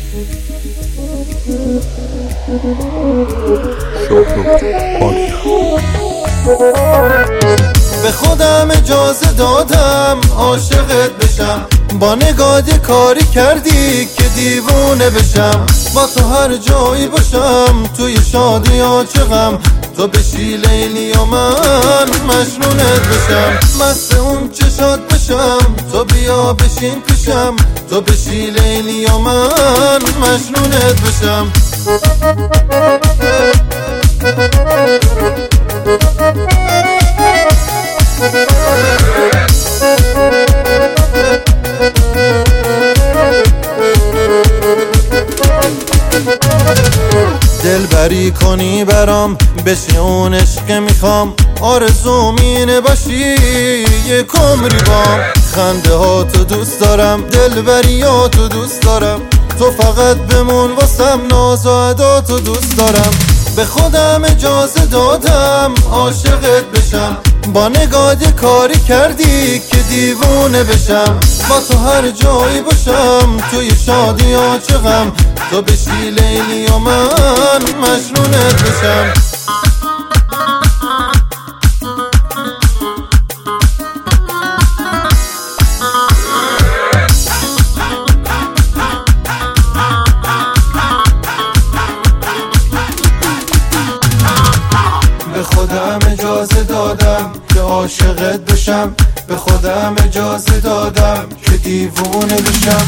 به خودم اجازه دادم عاشقت بشم، با نگاه کاری کردی که دیوونه بشم. با تو هر جایی باشم، توی شادی یا چه غم، تو بشی لیلی و من مجنونت بشم. مست اون چشات بشم، تو بیا بشین پیشم، تو بشی لیلی و من مجنونت بشم. دلبری کنی برام، بشی اون عشق میخوام، آرزوم اینه باشی یک عمری بام. خنده ها تو دوست دارم، دلبری ها تو دوست دارم، تو فقط بمون واسم، ناز و ادا تو دوست دارم. به خودم اجازه دادم عاشقت بشم، با نگاه کاری کردی که دیوونه بشم. با تو هر جایی باشم، توی شادی یا چه غم، تو بشی لیلی و من مجنونت بشم. به خودم اجازه دادم که عاشقت بشم، به خودم اجازه دادم که دیوونه بشم.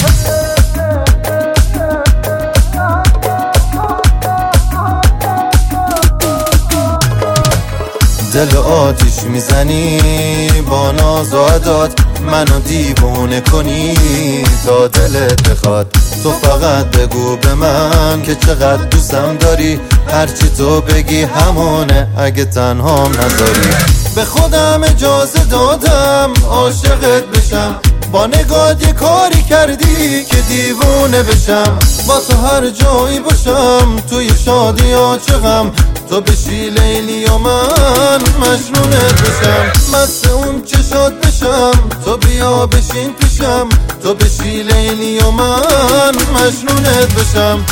دل آتیش میزنی با ناز و عداد، منو دیوونه کنی تا دلت بخواد. تو فقط بگو به من که چقدر دوستم داری، هرچی تو بگی همونه اگه تنهام نذاری. به خودم اجازه دادم عاشقت بشم، با نگاه کاری کردی که دیوونه بشم. با تو هر جایی باشم، توی شادی یا چه غم، تو بشی لیلی و من مجنونت بشم. مست اون چشات بشم، تو بیا بشین پیشم، تو بشی لیلی و من مجنونت بشم.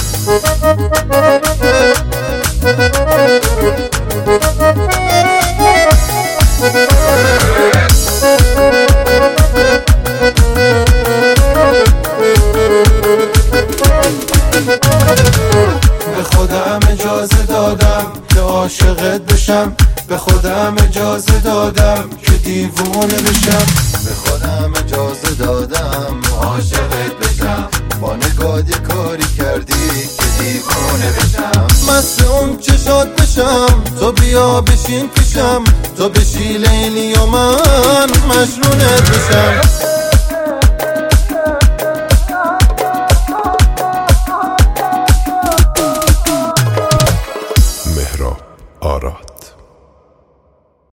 به خودم اجازه دادم که عاشقت بشم، به خودم اجازه دادم که دیوونه بشم. به خودم اجازه دادم عاشقت بشم، با نگاه کاری کردی که دیوونه بشم. مست اون چشات بشم، تو بیا بشین پیشم، تو بشی لیلی و من مجنونت بشم.